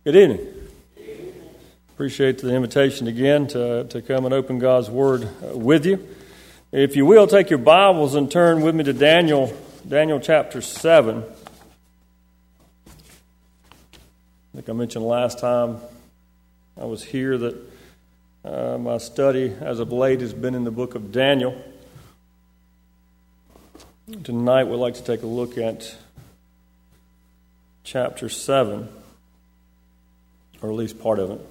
Good evening. Appreciate the invitation again to come and open God's Word with you. If you will, take your Bibles and turn with me to Daniel chapter 7. I think I mentioned last time I was here that my study as of late has been in the book of Daniel. Tonight we'd like to take a look at chapter 7. Or at least part of it.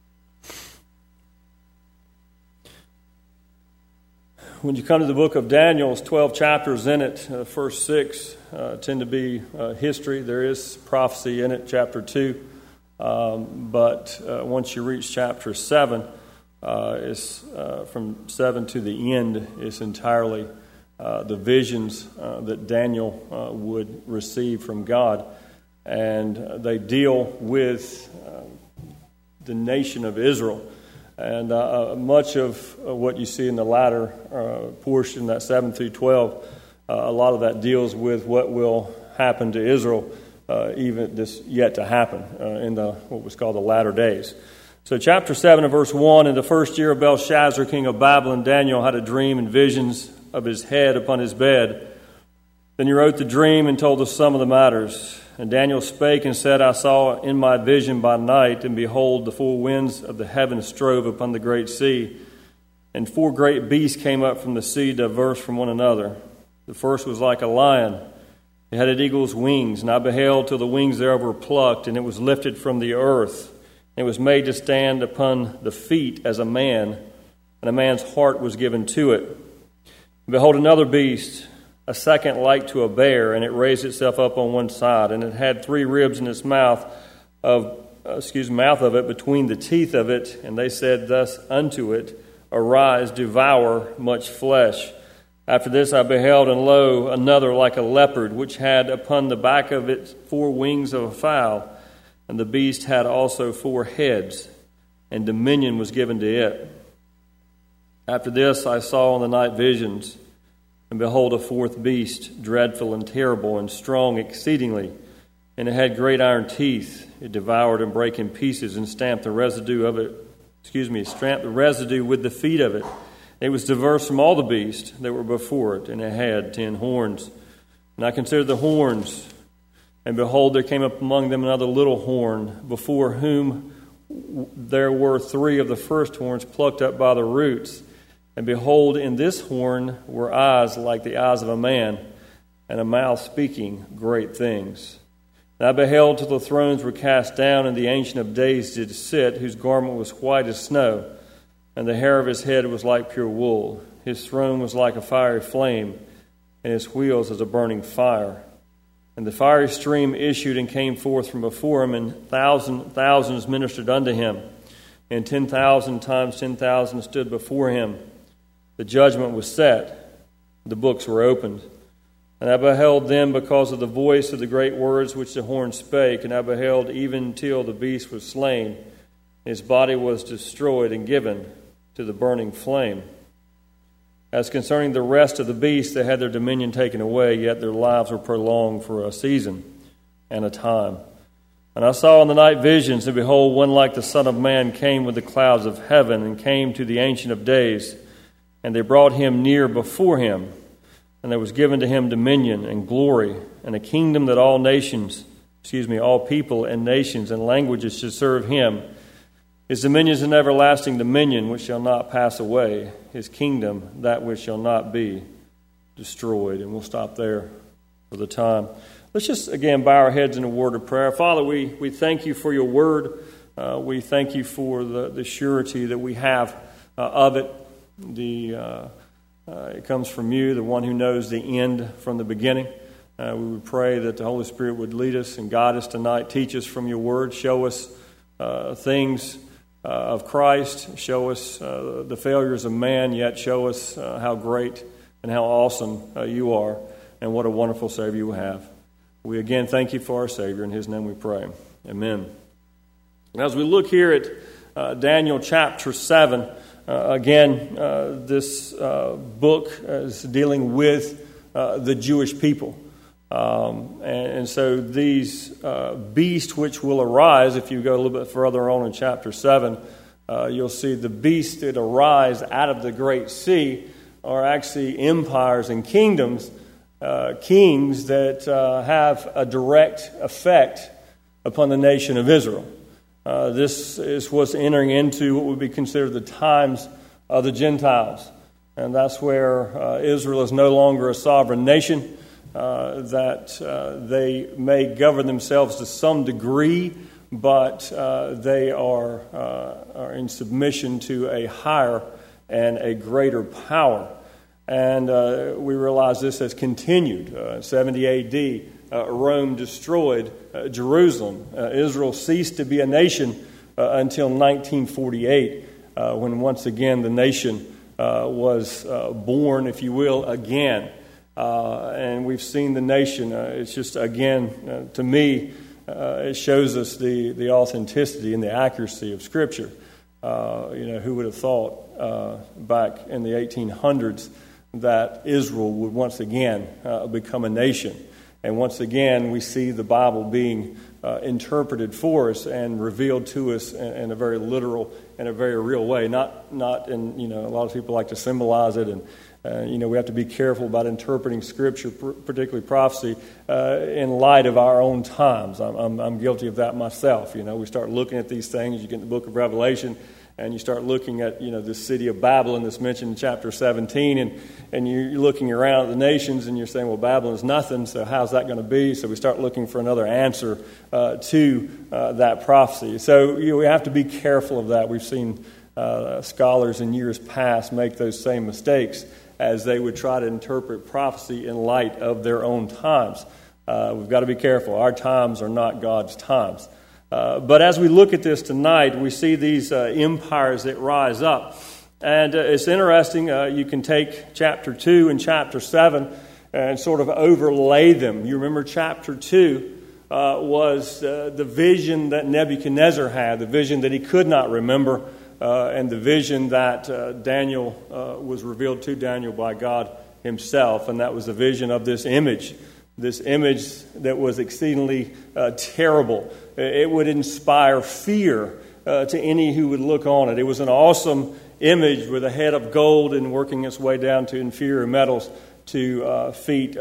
When you come to the book of Daniel, there's 12 chapters in it. The first 6 tend to be history. There is prophecy in it, chapter 2. But once you reach chapter 7, it's from 7 to the end, it's entirely the visions that Daniel would receive from God. And they deal with the nation of Israel. And much of what you see in the latter portion, that 7 through 12, a lot of that deals with what will happen to Israel, even this yet to happen in what was called the latter days. So chapter 7 and verse 1, in the first year of Belshazzar, king of Babylon, Daniel had a dream and visions of his head upon his bed. Then he wrote the dream and told the sum of the matters. And Daniel spake and said, I saw in my vision by night, and behold, the 4 winds of the heaven strove upon the great sea. And 4 great beasts came up from the sea, diverse from one another. The first was like a lion. It had an eagle's wings, and I beheld till the wings thereof were plucked, and it was lifted from the earth. And it was made to stand upon the feet as a man, and a man's heart was given to it. And behold, another beast, a second like to a bear, and it raised itself up on one side, and it had 3 ribs in its mouth of it between the teeth of it, and they said thus unto it, Arise, devour much flesh. After this I beheld, and lo, another like a leopard, which had upon the back of it 4 wings of a fowl, and the beast had also 4 heads, and dominion was given to it. After this I saw in the night visions, and behold, a 4th beast, dreadful and terrible and strong exceedingly. And it had great iron teeth. It devoured and brake in pieces and stamped the residue with the feet of it. It was diverse from all the beasts that were before it, and it had 10 horns. And I considered the horns, and behold, there came up among them another little horn, before whom there were 3 of the first horns plucked up by the roots. And behold, in this horn were eyes like the eyes of a man, and a mouth speaking great things. And I beheld till the thrones were cast down, and the Ancient of Days did sit, whose garment was white as snow, and the hair of his head was like pure wool. His throne was like a fiery flame, and his wheels as a burning fire. And the fiery stream issued and came forth from before him, and thousands ministered unto him, and 10,000 times 10,000 stood before him. The judgment was set, the books were opened. And I beheld them because of the voice of the great words which the horn spake, and I beheld even till the beast was slain. His body was destroyed and given to the burning flame. As concerning the rest of the beasts, they had their dominion taken away, yet their lives were prolonged for a season and a time. And I saw in the night visions, and behold, one like the Son of Man came with the clouds of heaven, and came to the Ancient of Days. And they brought him near before him, and there was given to him dominion and glory, and a kingdom that all people and nations and languages should serve him. His dominion is an everlasting dominion which shall not pass away, his kingdom that which shall not be destroyed. And we'll stop there for the time. Let's just again bow our heads in a word of prayer. Father, we thank you for your word. We thank you for the surety that we have of it. It comes from you, the one who knows the end from the beginning. We would pray that the Holy Spirit would lead us and guide us tonight. Teach us from your word. Show us things of Christ. Show us the failures of man, yet show us how great and how awesome you are, and what a wonderful Savior you have. We again thank you for our Savior. In his name we pray. Amen. As we look here at Daniel chapter 7, this book is dealing with the Jewish people. And so these beasts which will arise, if you go a little bit further on in chapter 7, you'll see the beasts that arise out of the great sea are actually empires and kingdoms, kings that have a direct effect upon the nation of Israel. This is what's entering into what would be considered the times of the Gentiles. And that's where Israel is no longer a sovereign nation, that they may govern themselves to some degree, but they are in submission to a higher and a greater power. And we realize this has continued. 70 A.D., Rome destroyed Jerusalem. Israel ceased to be a nation until 1948, when once again the nation was born, if you will, again. And we've seen the nation. It's just, again, to me, it shows us the authenticity and the accuracy of Scripture. Who would have thought back in the 1800s that Israel would once again become a nation? And once again, we see the Bible being interpreted for us and revealed to us in a very literal and a very real way. Not in, a lot of people like to symbolize it, and we have to be careful about interpreting Scripture, particularly prophecy, in light of our own times. I'm guilty of that myself. We start looking at these things. You get in the book of Revelation, and you start looking at, the city of Babylon that's mentioned in chapter 17, and you're looking around at the nations, and you're saying, well, Babylon is nothing, so how's that going to be? So we start looking for another answer to that prophecy. So we have to be careful of that. We've seen scholars in years past make those same mistakes as they would try to interpret prophecy in light of their own times. We've got to be careful. Our times are not God's times. But as we look at this tonight, we see these empires that rise up. And it's interesting. You can take chapter 2 and chapter 7 and sort of overlay them. You remember chapter 2 was the vision that Nebuchadnezzar had, the vision that he could not remember, and the vision that Daniel was revealed to Daniel by God himself. And that was the vision of this image that was exceedingly terrible. It would inspire fear to any who would look on it. It was an awesome image with a head of gold and working its way down to inferior metals to feet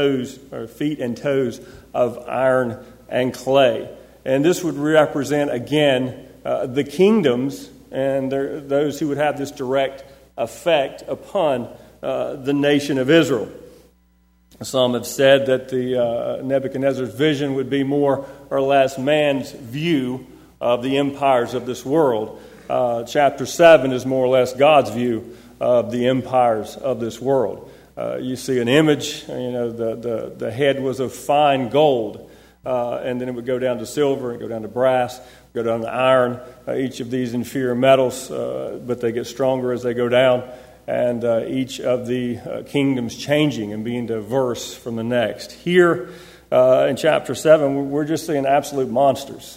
and toes of iron and clay. And this would represent, again, the kingdoms and those who would have this direct effect upon the nation of Israel. Some have said that the Nebuchadnezzar's vision would be more or less man's view of the empires of this world. Chapter 7 is more or less God's view of the empires of this world. You see an image, the head was of fine gold, and then it would go down to silver, and go down to brass, go down to iron, each of these inferior metals, but they get stronger as they go down. And each of the kingdoms changing and being diverse from the next. Here in chapter 7, we're just seeing absolute monsters.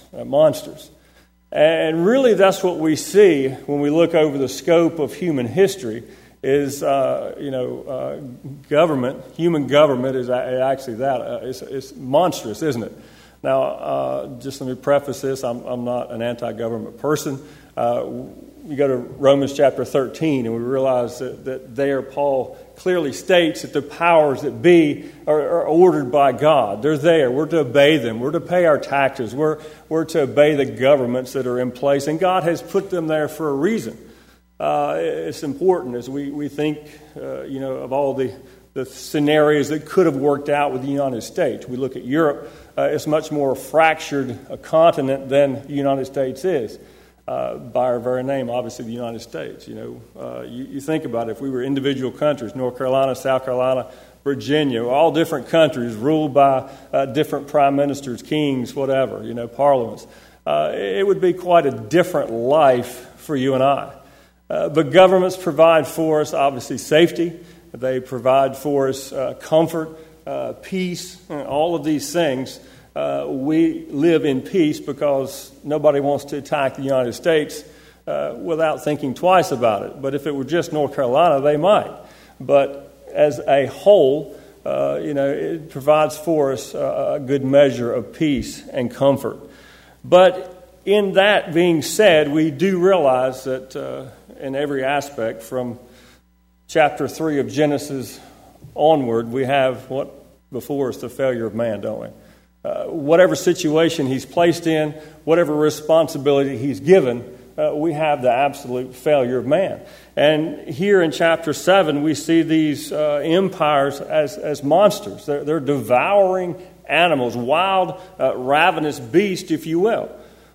And really that's what we see when we look over the scope of human history is, government, human government is actually that. It's monstrous, isn't it? Now, just let me preface this. I'm not an anti-government person. You go to Romans chapter 13, and we realize that there Paul clearly states that the powers that be are ordered by God. They're there. We're to obey them. We're to pay our taxes. We're to obey the governments that are in place, and God has put them there for a reason. It's important as we think, of all the scenarios that could have worked out with the United States. We look at Europe. It's much more fractured a continent than the United States is. By our very name, obviously, the United States. You think about it. If we were individual countries, North Carolina, South Carolina, Virginia, all different countries ruled by different prime ministers, kings, whatever, parliaments, it would be quite a different life for you and I. But governments provide for us, obviously, safety. They provide for us comfort, peace, all of these things. We live in peace because nobody wants to attack the United States without thinking twice about it. But if it were just North Carolina, they might. But as a whole, it provides for us a good measure of peace and comfort. But in that being said, we do realize that in every aspect, from chapter 3 of Genesis onward, we have what before us the failure of man, don't we? Whatever situation he's placed in, whatever responsibility he's given, we have the absolute failure of man. And here in chapter 7, we see these empires as monsters. They're devouring animals, wild, ravenous beasts, if you will.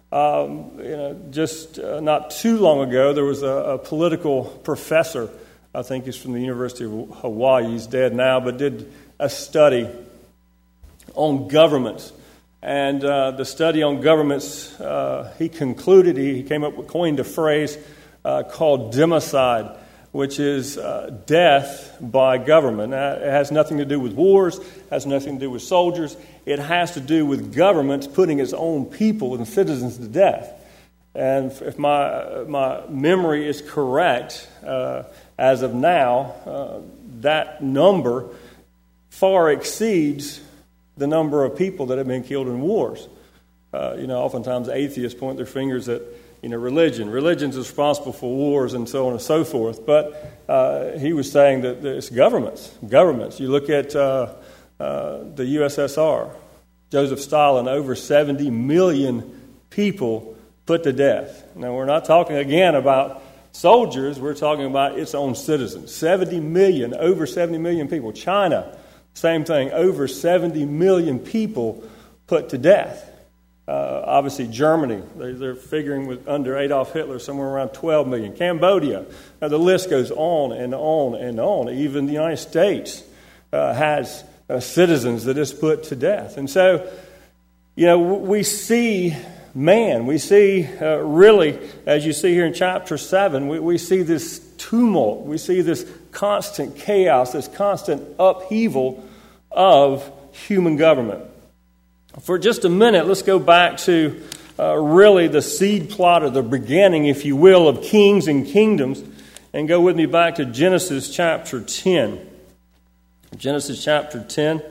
Just not too long ago, there was a political professor, I think he's from the University of Hawaii, he's dead now, but did a study on governments. And the study on governments, he concluded, he came up with, coined a phrase called democide, which is death by government. Now, it has nothing to do with wars, has nothing to do with soldiers. It has to do with governments putting its own people and citizens to death. And if my memory is correct, as of now, that number far exceeds the number of people that have been killed in wars. Oftentimes atheists point their fingers at religion. Religion's responsible for wars and so on and so forth. But he was saying that it's governments. You look at the USSR, Joseph Stalin, over 70 million people put to death. Now, we're not talking again about soldiers. We're talking about its own citizens. 70 million, over 70 million people. China, same thing, over 70 million people put to death. Obviously, Germany, they're figuring with under Adolf Hitler somewhere around 12 million. Cambodia, the list goes on and on and on. Even the United States has citizens that is put to death. And so, we see man. We see really, as you see here in chapter 7, we see this tumult. We see this constant chaos, this constant upheaval of human government. For just a minute, let's go back to really the seed plot, or the beginning, if you will, of kings and kingdoms, and go with me back to Genesis chapter 10. Genesis chapter 10.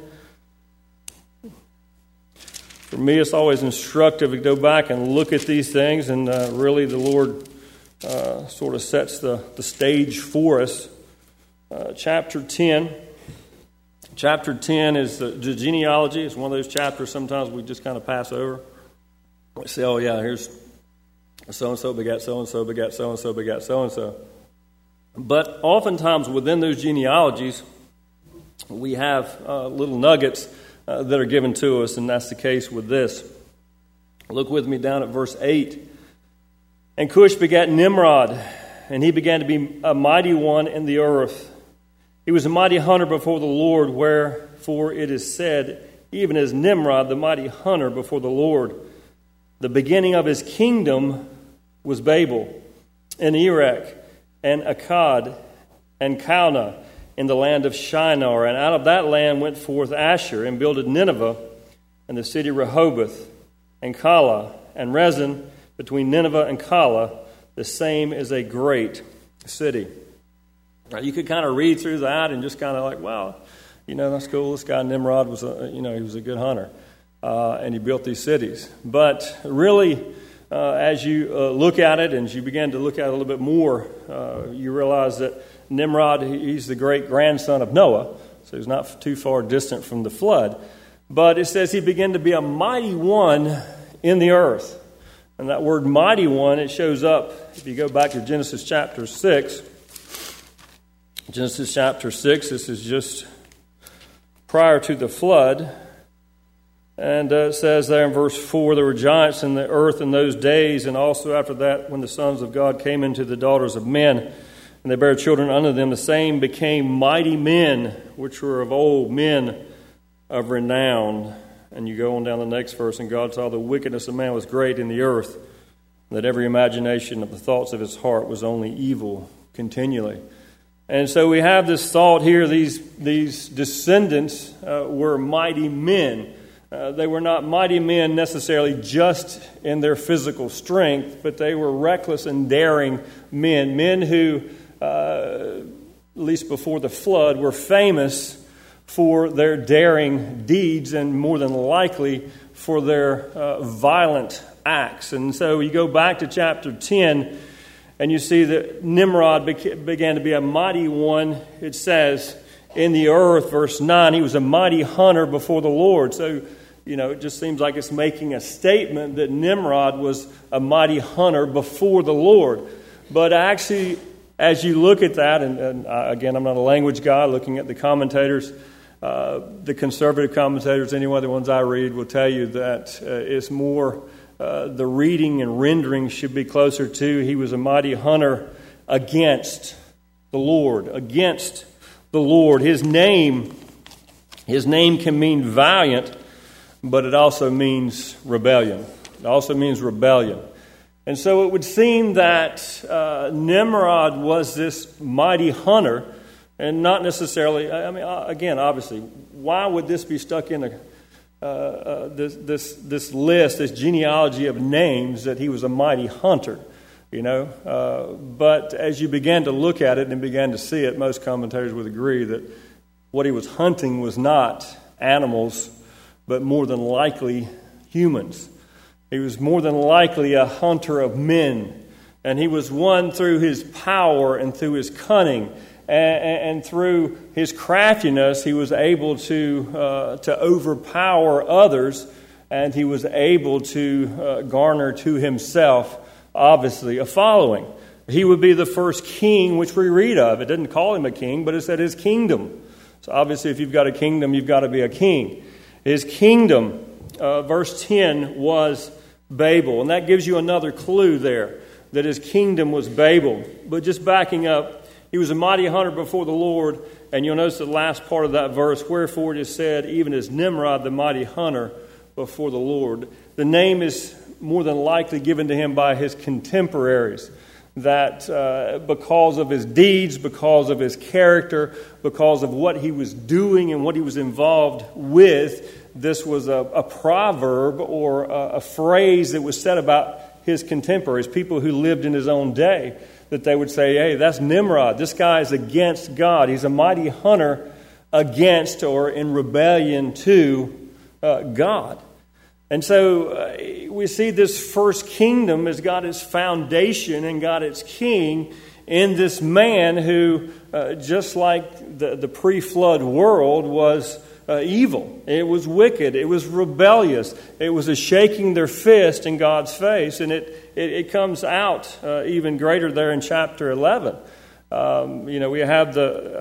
For me, it's always instructive to go back and look at these things, and really the Lord sort of sets the stage for us. Chapter 10. Chapter 10 is the genealogy. It's one of those chapters sometimes we just kind of pass over. We say, oh yeah, here's so-and-so begat so-and-so, begat so-and-so, begat so-and-so. But oftentimes within those genealogies, we have little nuggets that are given to us, and that's the case with this. Look with me down at verse 8. And Cush begat Nimrod, and he began to be a mighty one in the earth. He was a mighty hunter before the Lord, wherefore it is said, even as Nimrod, the mighty hunter before the Lord. The beginning of his kingdom was Babel, and Erech, and Akkad, and Calneh, in the land of Shinar. And out of that land went forth Asher, and builded Nineveh, and the city Rehoboth, and Calah, and Rezin, between Nineveh and Calah, the same is a great city. Now, you could kind of read through that and just kind of like, well, that's cool. This guy Nimrod was, he was a good hunter, and he built these cities. But really, as you look at it, and as you begin to look at it a little bit more, you realize that Nimrod, he's the great grandson of Noah, so he's not too far distant from the flood. But it says he began to be a mighty one in the earth. And that word mighty one, it shows up, if you go back to Genesis chapter 6. Genesis chapter 6, this is just prior to the flood. And it says there in verse 4, there were giants in the earth in those days, and also after that, when the sons of God came into the daughters of men, and they bare children unto them, the same became mighty men, which were of old, men of renown. And you go on down the next verse, and God saw the wickedness of man was great in the earth, and that every imagination of the thoughts of his heart was only evil continually. And so we have this thought here, these descendants were mighty men. They were not mighty men necessarily just in their physical strength, but they were reckless and daring men who, at least before the flood, were famous for their daring deeds and more than likely for their violent acts. And so you go back to chapter 10 and you see that Nimrod began to be a mighty one. It says in the earth, verse 9, he was a mighty hunter before the Lord. So, it just seems like it's making a statement that Nimrod was a mighty hunter before the Lord. But actually, as you look at that, and again, I'm not a language guy, looking at the commentators, the conservative commentators, anyway, the ones I read, will tell you that it's more, the reading and rendering should be closer to, he was a mighty hunter against the Lord, against the Lord. His name can mean valiant, but it also means rebellion. It also means rebellion. And so it would seem that Nimrod was this mighty hunter, and not necessarily, again, obviously, why would this be stuck in this list, this genealogy of names, that he was a mighty hunter? But as you began to look at it and began to see it, most commentators would agree that what he was hunting was not animals, but more than likely humans. He was more than likely a hunter of men, and he was one through his power and through his cunning and through his craftiness. He was able to overpower others, and he was able to garner to himself, obviously, a following. He would be the first king which we read of. It didn't call him a king, but it said his kingdom. So obviously, if you've got a kingdom, you've got to be a king. His kingdom, verse 10, was Babel. And that gives you another clue there, that his kingdom was Babel. But just backing up, he was a mighty hunter before the Lord. And you'll notice the last part of that verse, wherefore it is said, even as Nimrod, the mighty hunter before the Lord. The name is more than likely given to him by his contemporaries, that because of his deeds, because of his character, because of what he was doing and what he was involved with, this was a proverb or a phrase that was said about his contemporaries, people who lived in his own day, that they would say, hey, that's Nimrod. This guy is against God. He's a mighty hunter against or in rebellion to God. And so we see this first kingdom has got its foundation and got its king in this man who, just like the pre-flood world, was evil. It was wicked. It was rebellious. It was a shaking their fist in God's face. And it comes out even greater there in chapter 11. We have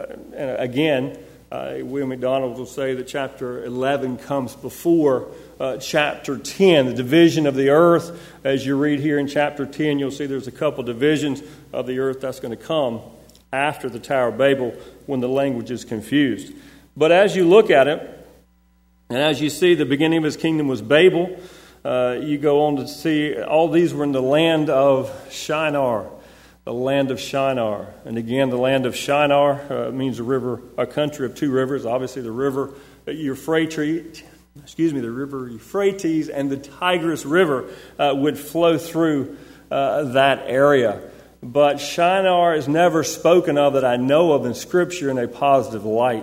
again, William MacDonald will say that chapter 11 comes before chapter 10, the division of the earth. As you read here in chapter 10, you'll see there's a couple divisions of the earth that's going to come after the Tower of Babel when the language is confused. But as you look at it, and as you see the beginning of his kingdom was Babel, you go on to see all these were in the land of Shinar. The land of Shinar. And again, the land of Shinar means a country of two rivers. Obviously, the river Euphrates, the river Euphrates and the Tigris River would flow through that area. But Shinar is never spoken of that I know of in Scripture in a positive light.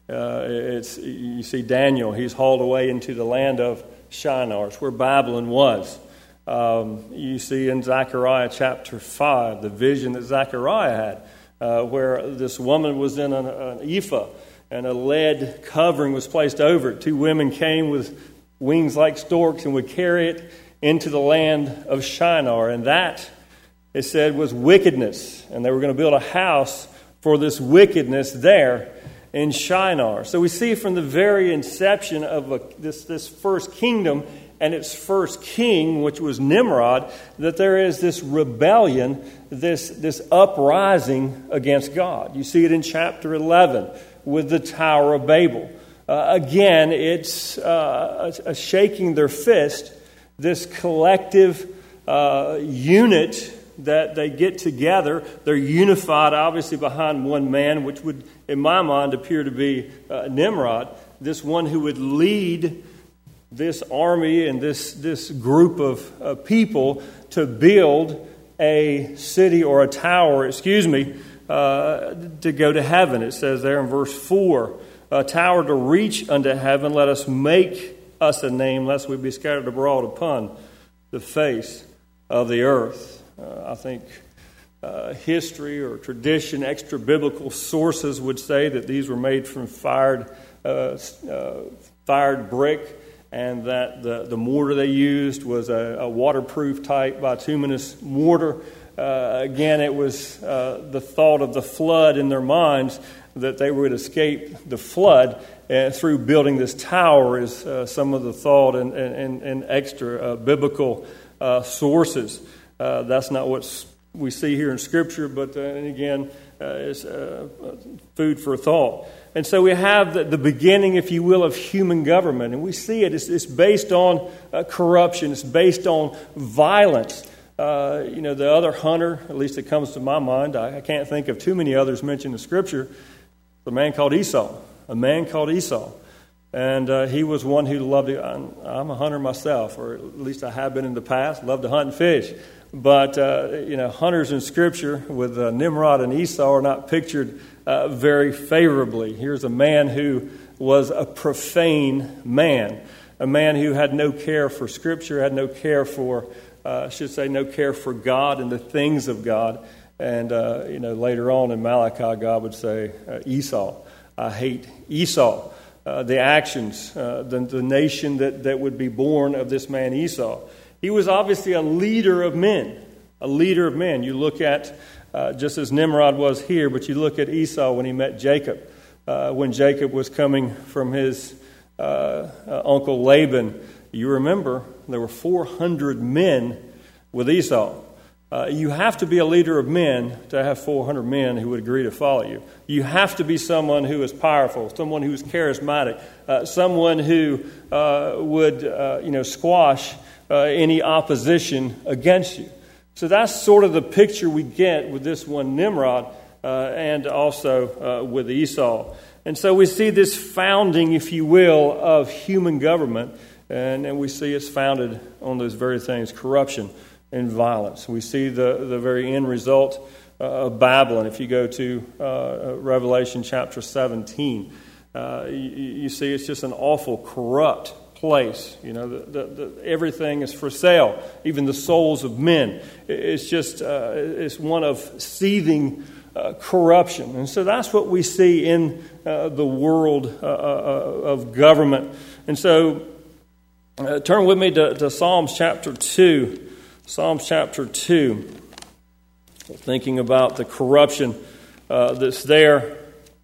You see Daniel, he's hauled away into the land of Shinar. It's where Babylon was. You see in Zechariah chapter 5, the vision that Zechariah had, where this woman was in an ephah, and a lead covering was placed over it. Two women came with wings like storks and would carry it into the land of Shinar. And that, it said, was wickedness. And they were going to build a house for this wickedness there in Shinar. So we see from the very inception of this first kingdom and its first king, which was Nimrod, that there is this rebellion, this uprising against God. You see it in chapter 11 with the Tower of Babel. Again, it's a shaking their fist, this collective unit that they get together. They're unified, obviously, behind one man, which would, in my mind, appear to be Nimrod, this one who would lead this army and this group of people to build a city or a tower, to go to heaven. It says there in verse 4 a tower to reach unto heaven. Let us make us a name, lest we be scattered abroad upon the face of the earth. I think history or tradition, extra biblical sources would say that these were made from fired brick, and that the mortar they used was a waterproof type bituminous mortar. Again, it was the thought of the flood in their minds, that they would escape the flood through building this tower, is some of the thought and extra biblical sources. That's not what we see here in Scripture, but again, it's food for thought. And so we have the beginning, if you will, of human government. And we see it. It's based on corruption. It's based on violence. The other hunter, at least it comes to my mind, I can't think of too many others mentioned in Scripture, the man called Esau. A man called Esau. And he was one who loved to, I'm a hunter myself, or at least I have been in the past, love to hunt and fish. But, hunters in Scripture with Nimrod and Esau are not pictured very favorably. Here's a man who was a profane man, a man who had no care for Scripture, had no care for, no care for God and the things of God. And, later on in Malachi, God would say, Esau, I hate Esau. The actions, the nation that would be born of this man Esau. He was obviously a leader of men, You look at, just as Nimrod was here, but you look at Esau when he met Jacob. When Jacob was coming from his uncle Laban, you remember there were 400 men with Esau. You have to be a leader of men to have 400 men who would agree to follow you. You have to be someone who is powerful, someone who is charismatic, someone who would squash any opposition against you. So that's sort of the picture we get with this one Nimrod and also with Esau. And so we see this founding, if you will, of human government, and we see it's founded on those very things, corruption and violence. We see the very end result of Babylon. If you go to Revelation chapter 17, you see it's just an awful, corrupt place. Everything is for sale, even the souls of men. It's just it's one of seething corruption. And so that's what we see in the world of government. And so turn with me to Psalms chapter 2. Psalms chapter 2, thinking about the corruption that's there.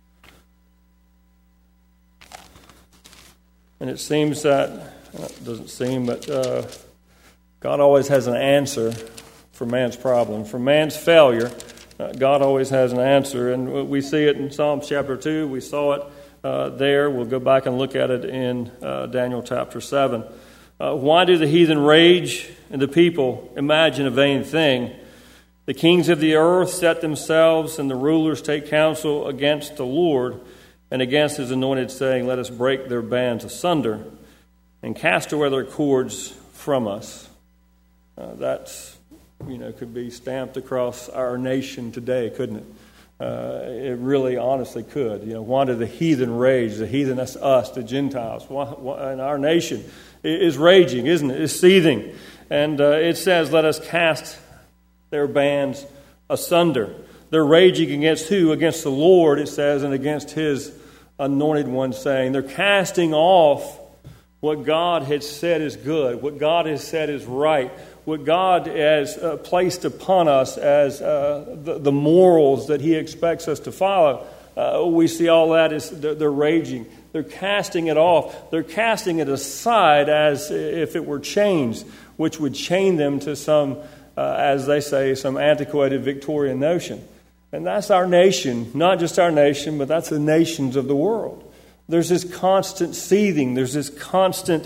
And it seems that, it doesn't seem, but God always has an answer for man's problem. For man's failure, God always has an answer. And we see it in Psalms chapter 2. We saw it there. We'll go back and look at it in Daniel chapter 7. Why do the heathen rage and the people imagine a vain thing? The kings of the earth set themselves, and the rulers take counsel against the Lord and against his anointed, saying, let us break their bands asunder and cast away their cords from us. That's, could be stamped across our nation today, couldn't it? It really honestly could. Why do the heathen rage? The heathen, that's us, the Gentiles. And our nation is raging, isn't it? It's seething. And it says, let us cast their bands asunder. They're raging against who? Against the Lord, it says, and against his anointed one, saying, they're casting off what God had said is good, what God has said is right, what God has placed upon us as the morals that he expects us to follow. We see all that is they're raging. They're casting it off. They're casting it aside as if it were chains, which would chain them to some, as they say, some antiquated Victorian notion. And that's our nation, not just our nation, but that's the nations of the world. There's this constant seething. There's this constant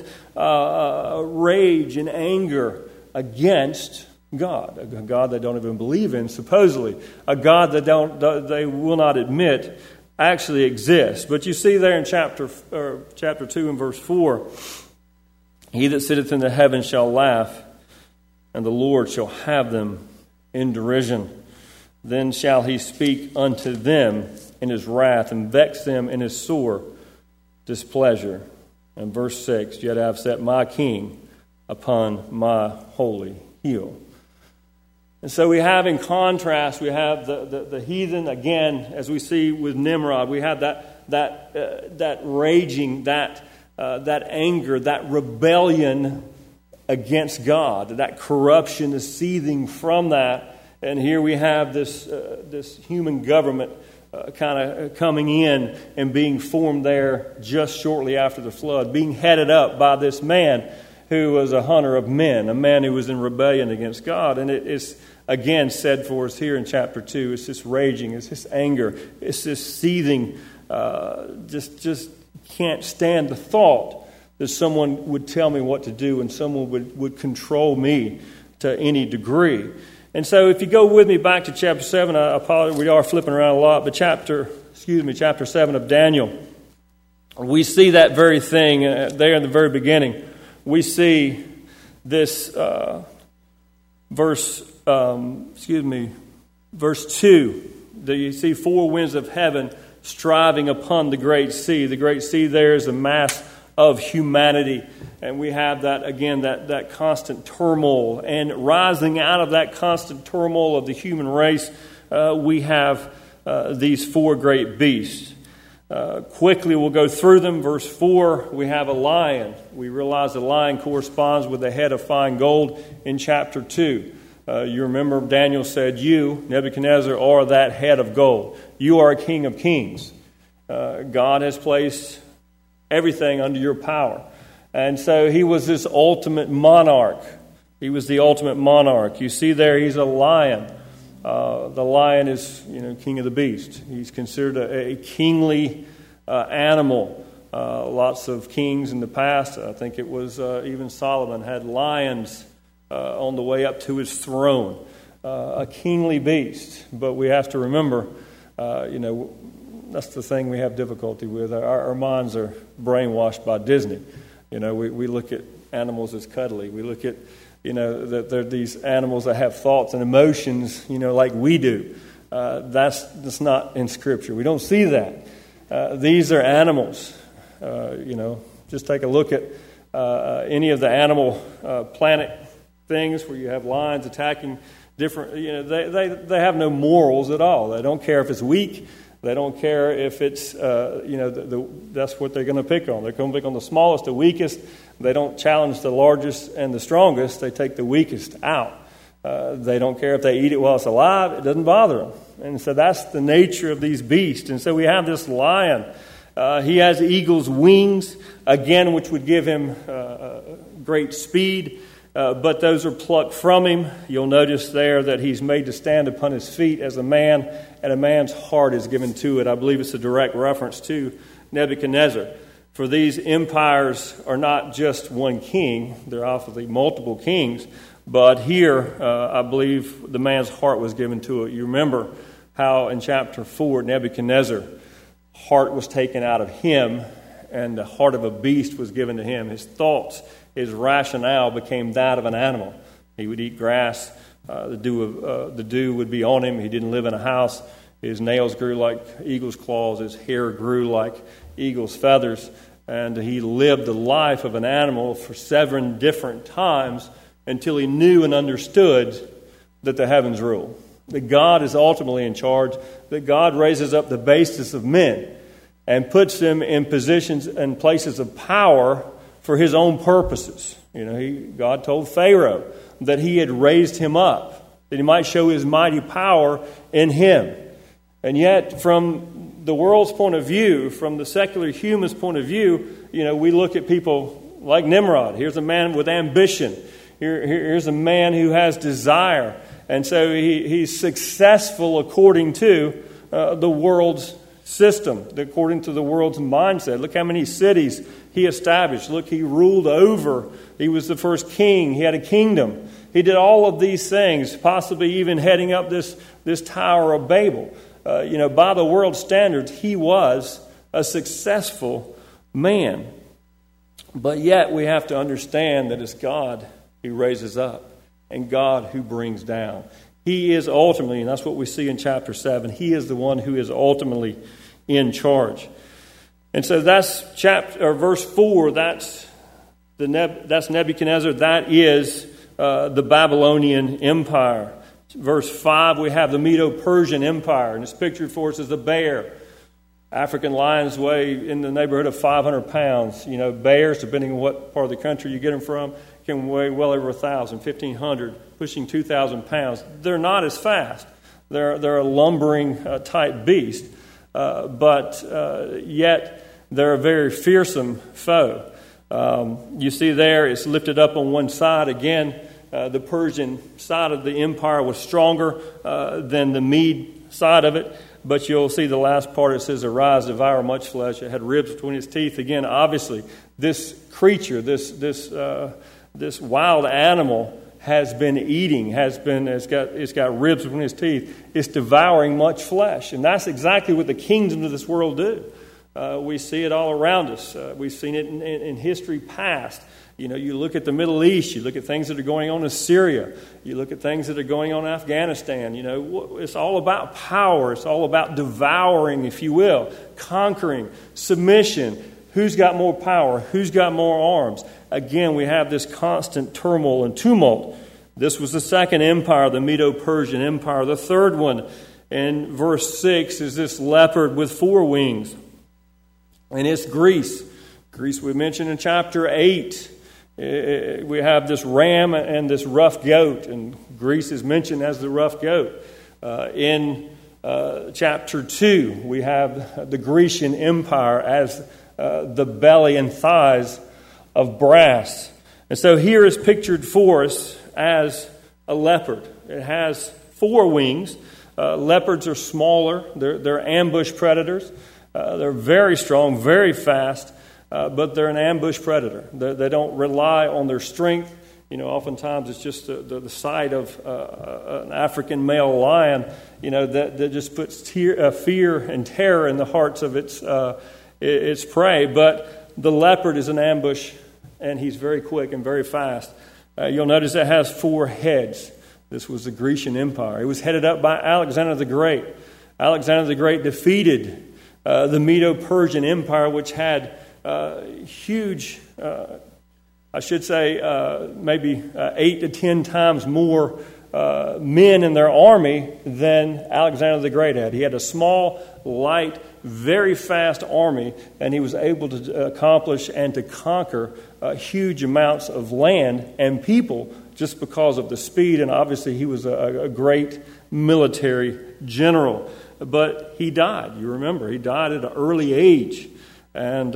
rage and anger against God, a God they don't even believe in, supposedly, a God that they will not admit actually exists. But you see there in chapter 2 and verse 4, he that sitteth in the heavens shall laugh, and the Lord shall have them in derision. Then shall he speak unto them in his wrath, and vex them in his sore displeasure. And verse 6, yet I have set my king upon my holy hill. And so we have in contrast, we have the heathen, again, as we see with Nimrod, we have that raging, that anger, that rebellion against God, that corruption is seething from that. And here we have this human government kind of coming in and being formed there just shortly after the flood, being headed up by this man who was a hunter of men, a man who was in rebellion against God. And it is, again, said for us here in chapter 2, it's this raging, it's this anger, it's this seething, just can't stand the thought that someone would tell me what to do and someone would control me to any degree. And so if you go with me back to chapter 7, I apologize, we are flipping around a lot, but chapter 7 of Daniel, we see that very thing there in the very beginning. We see this verse 2, that you see 4 winds of heaven striving upon the great sea. The great sea there is a mass of humanity. And we have that, again, that constant turmoil. And rising out of that constant turmoil of the human race, we have these 4 great beasts. Quickly we'll go through them. Verse 4, we have a lion. We realize the lion corresponds with the head of fine gold in chapter 2. You remember Daniel said, you, Nebuchadnezzar, are that head of gold. You are a king of kings. God has placed everything under your power. And so he was this ultimate monarch. He was the ultimate monarch. You see there, he's a lion. The lion is, king of the beast. He's considered a kingly animal. Lots of kings in the past, I think it was even Solomon, had lions on the way up to his throne. A kingly beast. But we have to remember, that's the thing we have difficulty with. Our minds are brainwashed by Disney. We look at animals as cuddly. We look at, that they're these animals that have thoughts and emotions, like we do. That's not in Scripture. We don't see that. These are animals. Just take a look at any of the animal planet things where you have lions attacking different, they have no morals at all. They don't care if it's weak. They don't care if it's, that's what they're going to pick on. They're going to pick on the smallest, the weakest. They don't challenge the largest and the strongest. They take the weakest out. They don't care if they eat it while it's alive. It doesn't bother them. And so that's the nature of these beasts. And so we have this lion. He has eagle's wings, again, which would give him great speed. But those are plucked from him. You'll notice there that he's made to stand upon his feet as a man, and a man's heart is given to it. I believe it's a direct reference to Nebuchadnezzar. For these empires are not just one king. They're obviously multiple kings. But here, I believe the man's heart was given to it. You remember how in chapter 4, Nebuchadnezzar, heart was taken out of him, and the heart of a beast was given to him. His thoughts, his rationale became that of an animal. He would eat grass. The dew would be on him. He didn't live in a house. His nails grew like eagle's claws. His hair grew like eagle's feathers. And he lived the life of an animal for 7 different times until he knew and understood that the heavens rule. That God is ultimately in charge. That God raises up the basest of men and puts them in positions and places of power for his own purposes. God told Pharaoh that he had raised him up, that he might show his mighty power in him. And yet, from the world's point of view, from the secular human's point of view, we look at people like Nimrod. Here's a man with ambition. Here's a man who has desire. And so he's successful according to the world's system, according to the world's mindset. Look how many cities he established. Look, he ruled over. He was the first king. He had a kingdom. He did all of these things, possibly even heading up this Tower of Babel. By the world standards, he was a successful man. But yet we have to understand that it's God who raises up and God who brings down. He is ultimately, and that's what we see in chapter 7, he is the one who is ultimately in charge. And so that's verse 4. That's Nebuchadnezzar. That is the Babylonian Empire. Verse 5, we have the Medo-Persian Empire, and it's pictured for us as a bear. African lions weigh in the neighborhood of 500 pounds. Bears, depending on what part of the country you get them from, can weigh well over 1,000, 1,500, pushing 2,000 pounds. They're not as fast. They're a lumbering type beast, but yet they're a very fearsome foe. You see there, it's lifted up on one side. Again, the Persian side of the empire was stronger than the Mede side of it. But you'll see the last part, it says, arise, devour much flesh. It had ribs between its teeth. Again, obviously, this creature, this wild animal has been eating, it's got ribs between its teeth. It's devouring much flesh. And that's exactly what the kingdoms of this world do. We see it all around us. We've seen it in history past. You look at the Middle East, you look at things that are going on in Syria, you look at things that are going on in Afghanistan. It's all about power. It's all about devouring, if you will, conquering, submission. Who's got more power? Who's got more arms? Again, we have this constant turmoil and tumult. This was the second empire, the Medo-Persian Empire. The third one, in verse 6, is this leopard with 4 wings. And it's Greece. Greece we mentioned in chapter 8. We have this ram and this rough goat, and Greece is mentioned as the rough goat. In chapter 2, we have the Grecian Empire as the belly and thighs of brass. And so here is pictured for us as a leopard. It has 4 wings. Leopards are smaller. They're ambush predators. They're very strong, very fast. But they're an ambush predator. They don't rely on their strength. Oftentimes it's just the sight of an African male lion, that just puts fear and terror in the hearts of its prey. But the leopard is an ambush, and he's very quick and very fast. You'll notice it has 4 heads. This was the Grecian Empire. It was headed up by Alexander the Great. Alexander the Great defeated the Medo-Persian Empire, which had huge, maybe 8 to 10 times more men in their army than Alexander the Great had. He had a small, light, very fast army, and he was able to accomplish and to conquer huge amounts of land and people just because of the speed, and obviously he was a great military general. But he died. You remember, he died at an early age. And,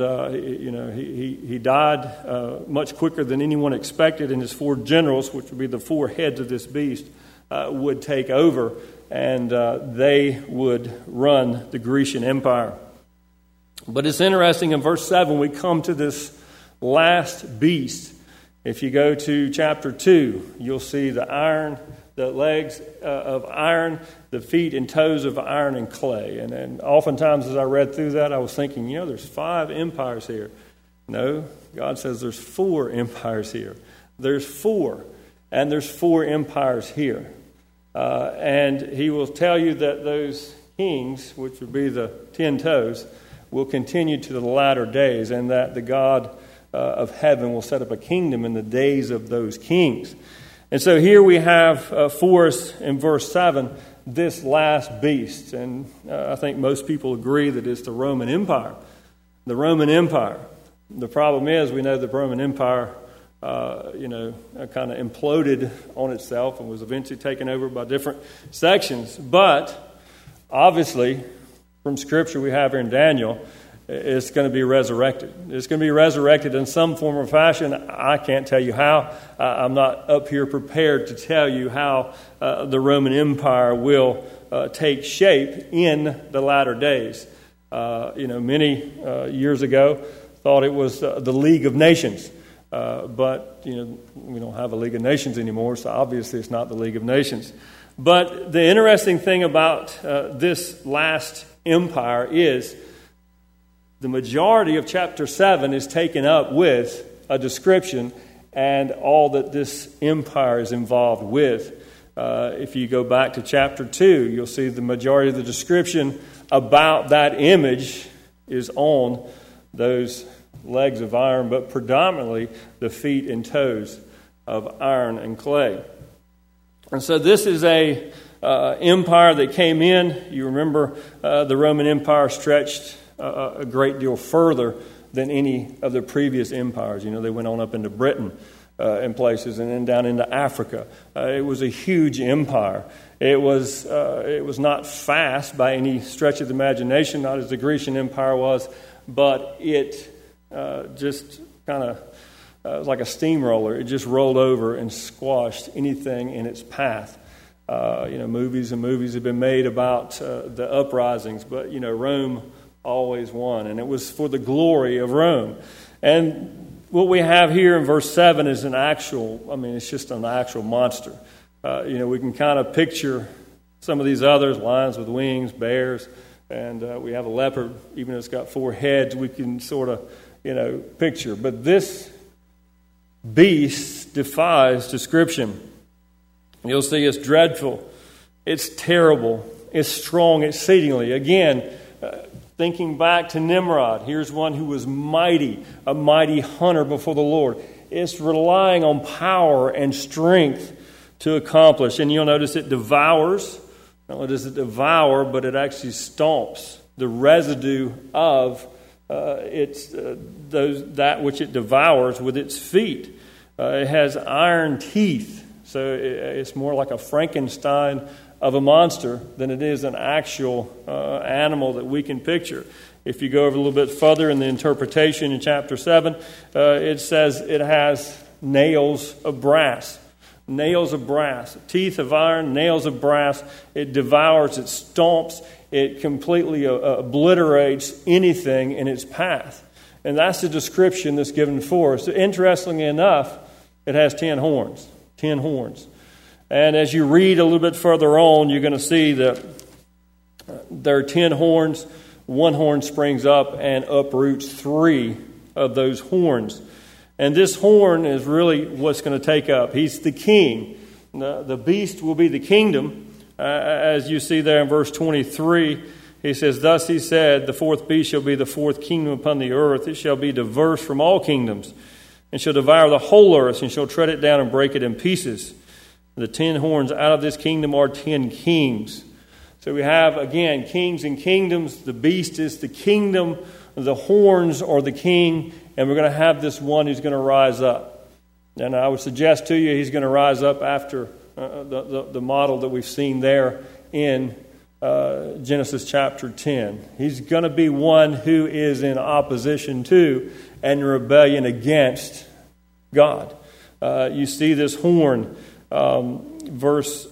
he died much quicker than anyone expected, and his 4 generals, which would be the 4 heads of this beast, would take over, and they would run the Grecian Empire. But it's interesting, in verse 7, we come to this last beast. If you go to chapter 2, you'll see the legs of iron, the feet and toes of iron and clay. And oftentimes as I read through that, I was thinking, there's 5 empires here. No, God says there's 4 empires here. There's 4, and there's 4 empires here. And he will tell you that those kings, which would be the 10 toes, will continue to the latter days, and that the God of heaven will set up a kingdom in the days of those kings. And so here we have for us in verse 7 this last beast. And I think most people agree that it's the Roman Empire. The Roman Empire. The problem is we know the Roman Empire kind of imploded on itself and was eventually taken over by different sections. But obviously from Scripture we have here in Daniel, it's going to be resurrected. It's going to be resurrected in some form or fashion. I can't tell you how. I'm not up here prepared to tell you how the Roman Empire will take shape in the latter days. Many years ago thought it was the League of Nations. But we don't have a League of Nations anymore, so obviously it's not the League of Nations. But the interesting thing about this last empire is the majority of chapter 7 is taken up with a description and all that this empire is involved with. If you go back to chapter 2, you'll see the majority of the description about that image is on those legs of iron, but predominantly the feet and toes of iron and clay. And so this is a empire that came in. You remember the Roman Empire stretched a great deal further than any of the previous empires. They went on up into Britain in places, and then down into Africa. It was a huge empire. It was not fast by any stretch of the imagination, not as the Grecian Empire was, but it just kind of was like a steamroller. It just rolled over and squashed anything in its path. Movies have been made about the uprisings, but Rome always won, and it was for the glory of Rome. And what we have here in verse 7 is it's just an actual monster. We can kind of picture some of these others, lions with wings, bears, and we have a leopard, even though it's got 4 heads, we can sort of, picture. But this beast defies description. You'll see it's dreadful, it's terrible, it's strong exceedingly. Again, thinking back to Nimrod, here's one who was mighty, a mighty hunter before the Lord. It's relying on power and strength to accomplish. And you'll notice it devours. Not only does it devour, but it actually stomps the residue of that which it devours with its feet. It has iron teeth, so it's more like a Frankenstein of a monster than it is an actual animal that we can picture. If you go over a little bit further in the interpretation in chapter 7, it says it has nails of brass. Nails of brass, teeth of iron, nails of brass. It devours, it stomps, it completely obliterates anything in its path. And that's the description that's given for us. Interestingly enough, it has 10 horns. 10 horns. And as you read a little bit further on, you're going to see that there are 10 horns. One horn springs up and uproots 3 of those horns. And this horn is really what's going to take up. He's the king. The beast will be the kingdom. As you see there in verse 23, he says, "Thus he said, the 4th beast shall be the 4th kingdom upon the earth. It shall be diverse from all kingdoms, and shall devour the whole earth, and shall tread it down and break it in pieces. The 10 horns out of this kingdom are 10 kings." So we have, again, kings and kingdoms. The beast is the kingdom. The horns are the king. And we're going to have this one who's going to rise up. And I would suggest to you he's going to rise up after the model that we've seen there in Genesis chapter 10. He's going to be one who is in opposition to and rebellion against God. You see this horn. Verse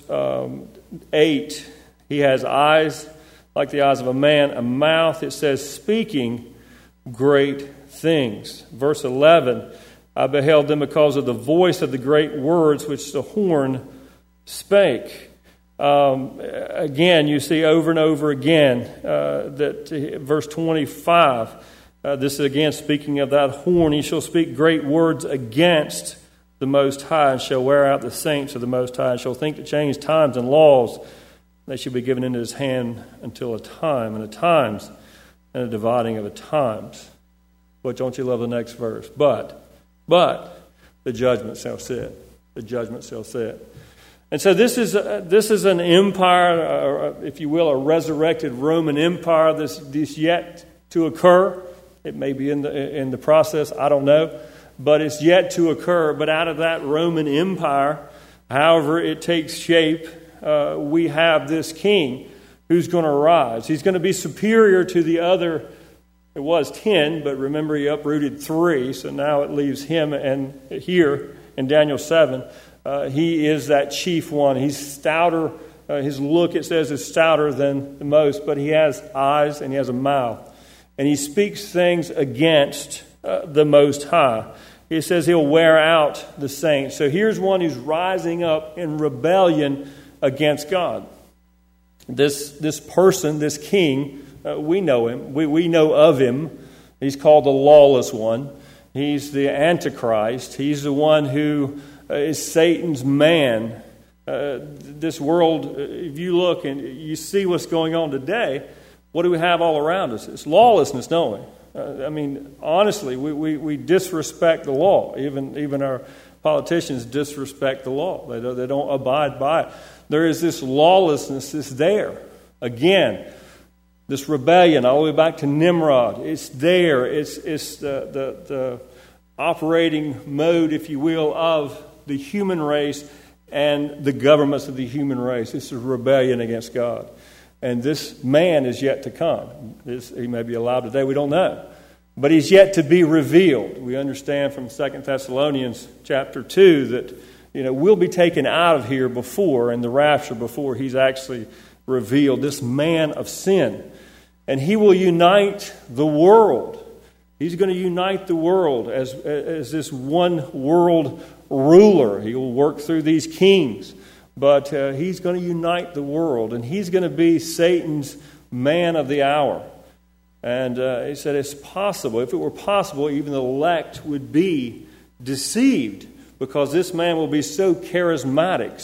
8, he has eyes like the eyes of a man, a mouth, it says, speaking great things. Verse 11, I beheld them because of the voice of the great words which the horn spake. Again, you see over and over again that verse 25, this is again speaking of that horn. He shall speak great words against the Most High, and shall wear out the saints of the Most High, and shall think to change times and laws. They shall be given into his hand until a time, and a times, and a dividing of a times. But don't you love the next verse? But the judgment shall sit. The judgment shall sit. And so this is an empire, if you will, a resurrected Roman Empire. This yet to occur. It may be in the process. I don't know. But it's yet to occur. But out of that Roman Empire, however it takes shape, we have this king who's going to rise. He's going to be superior to the other. It was 10, but remember he uprooted 3. So now it leaves him. And here in Daniel 7, he is that chief one. He's stouter. His look, it says, is stouter than the most. But he has eyes and he has a mouth. And he speaks things against the Most High. He says he'll wear out the saints. So here's one who's rising up in rebellion against God. This person, this king, we know him. We know of him. He's called the lawless one. He's the Antichrist. He's the one who is Satan's man. This world, if you look and you see what's going on today, what do we have all around us? It's lawlessness, don't we? Honestly, we disrespect the law. Even our politicians disrespect the law. They don't abide by it. There is this lawlessness that's there. Again, this rebellion all the way back to Nimrod. It's there. It's the operating mode, if you will, of the human race and the governments of the human race. This is rebellion against God. And this man is yet to come. He may be alive today, we don't know. But he's yet to be revealed. We understand from 2 Thessalonians chapter 2 that we'll be taken out of here before, in the rapture, before he's actually revealed, this man of sin. And he will unite the world. He's going to unite the world as this one world ruler. He will work through these kings. But he's going to unite the world, and he's going to be Satan's man of the hour. And he said it's possible. If it were possible, even the elect would be deceived, because this man will be so charismatic,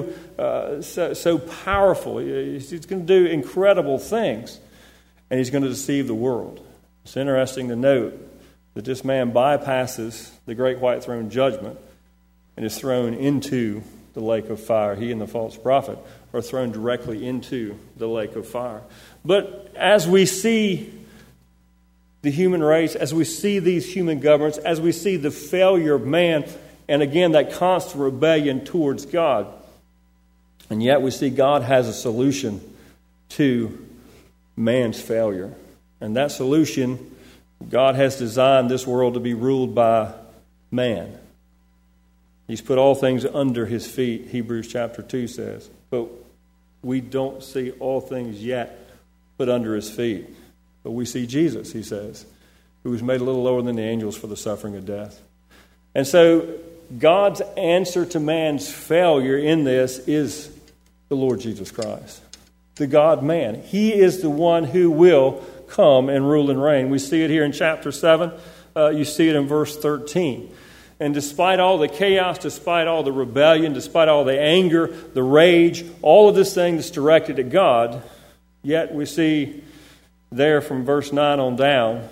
so powerful. He's going to do incredible things, and he's going to deceive the world. It's interesting to note that this man bypasses the great white throne judgment and is thrown into the lake of fire. He and the false prophet are thrown directly into the lake of fire. But as we see the human race, as we see these human governments, as we see the failure of man, and again that constant rebellion towards God, and yet we see God has a solution to man's failure. And that solution, God has designed this world to be ruled by man. He's put all things under his feet, Hebrews chapter 2 says. But we don't see all things yet put under his feet. But we see Jesus, he says, who was made a little lower than the angels for the suffering of death. And so God's answer to man's failure in this is the Lord Jesus Christ, the God-man. He is the one who will come and rule and reign. We see it here in chapter 7. You see it in verse 13. And despite all the chaos, despite all the rebellion, despite all the anger, the rage, all of this thing that's directed at God, yet we see there from verse 9 on down,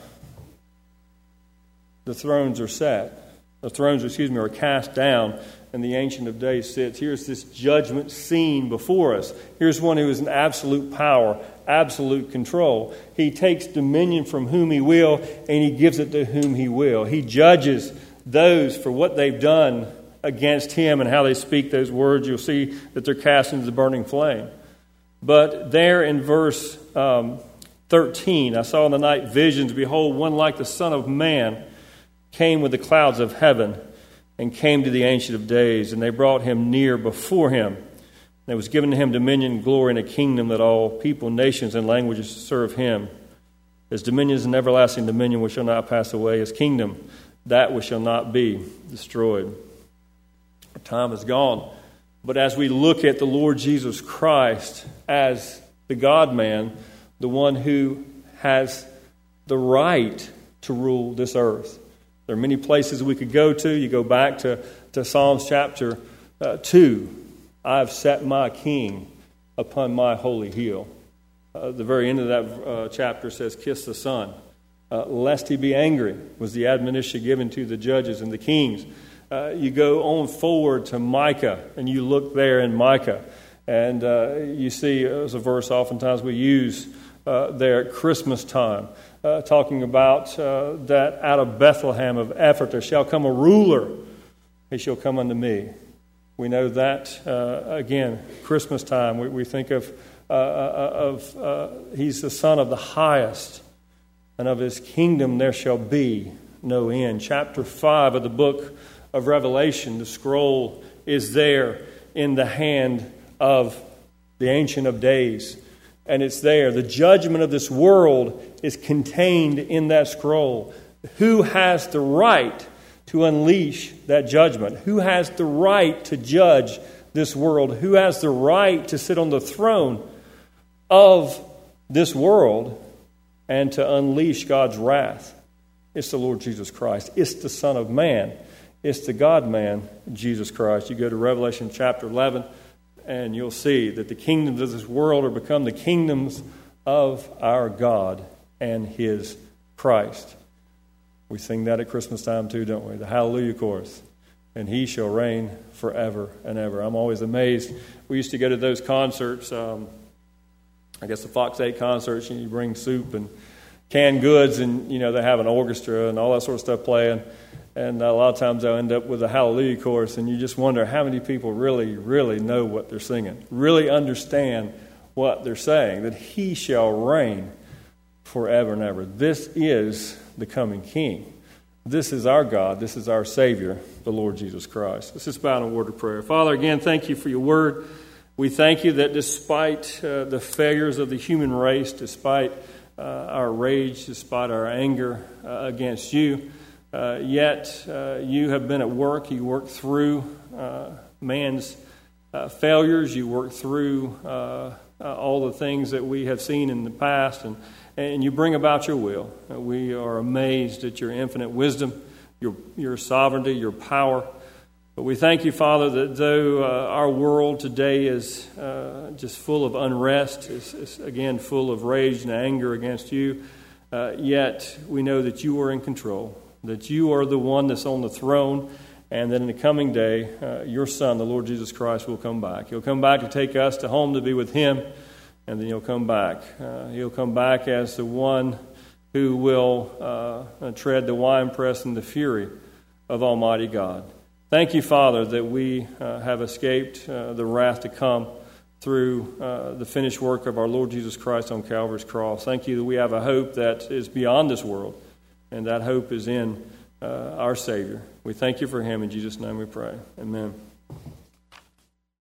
the thrones are set. The thrones, are cast down, and the Ancient of Days sits. Here's this judgment scene before us. Here's one who is in absolute power, absolute control. He takes dominion from whom he will, and he gives it to whom he will. He judges those for what they've done against him and how they speak those words. You'll see that they're cast into the burning flame. But there in verse 13, I saw in the night visions, behold, one like the Son of Man came with the clouds of heaven and came to the Ancient of Days, and they brought him near before him. And it was given to him dominion, glory, and a kingdom that all people, nations, and languages serve him. His dominion is an everlasting dominion which shall not pass away. His kingdom, that which shall not be destroyed. Our time is gone. But as we look at the Lord Jesus Christ as the God-man, the one who has the right to rule this earth. There are many places we could go to. You go back to Psalms chapter 2. I have set my king upon my holy hill. The very end of that chapter says, kiss the Son, lest he be angry, was the admonition given to the judges and the kings. You go on forward to Micah, and you look there in Micah, and you see, as a verse oftentimes we use there at Christmas time, talking about that out of Bethlehem of Ephrathah shall come a ruler, he shall come unto me. We know that, again, Christmas time, we think of he's the Son of the highest, and of his kingdom there shall be no end. Chapter 5 of the book of Revelation, the scroll is there in the hand of the Ancient of Days. And it's there. The judgment of this world is contained in that scroll. Who has the right to unleash that judgment? Who has the right to judge this world? Who has the right to sit on the throne of this world and to unleash God's wrath? It's the Lord Jesus Christ. It's the Son of Man. It's the God-man, Jesus Christ. You go to Revelation chapter 11, and you'll see that the kingdoms of this world are become the kingdoms of our God and his Christ. We sing that at Christmas time too, don't we? The Hallelujah chorus. And he shall reign forever and ever. I'm always amazed. We used to go to those concerts, I guess the Fox 8 concerts, and you bring soup and canned goods, and they have an orchestra and all that sort of stuff playing. And a lot of times they'll end up with a Hallelujah chorus, and you just wonder how many people really, really know what they're singing, really understand what they're saying, that he shall reign forever and ever. This is the coming King. This is our God. This is our Savior, the Lord Jesus Christ. Let's just bow in a word of prayer. Father, again, thank you for your word. We thank you that despite the failures of the human race, despite our rage, despite our anger against you, yet you have been at work. You work through man's failures. You work through all the things that we have seen in the past, and you bring about your will. We are amazed at your infinite wisdom, your sovereignty, your power. But we thank you, Father, that though our world today is just full of unrest, is again full of rage and anger against you, yet we know that you are in control, that you are the one that's on the throne, and that in the coming day, your Son, the Lord Jesus Christ, will come back. He'll come back to take us to home to be with him, and then he'll come back. He'll come back as the one who will tread the winepress in the fury of Almighty God. Thank you, Father, that we have escaped the wrath to come through the finished work of our Lord Jesus Christ on Calvary's cross. Thank you that we have a hope that is beyond this world, and that hope is in our Savior. We thank you for him. In Jesus' name we pray. Amen.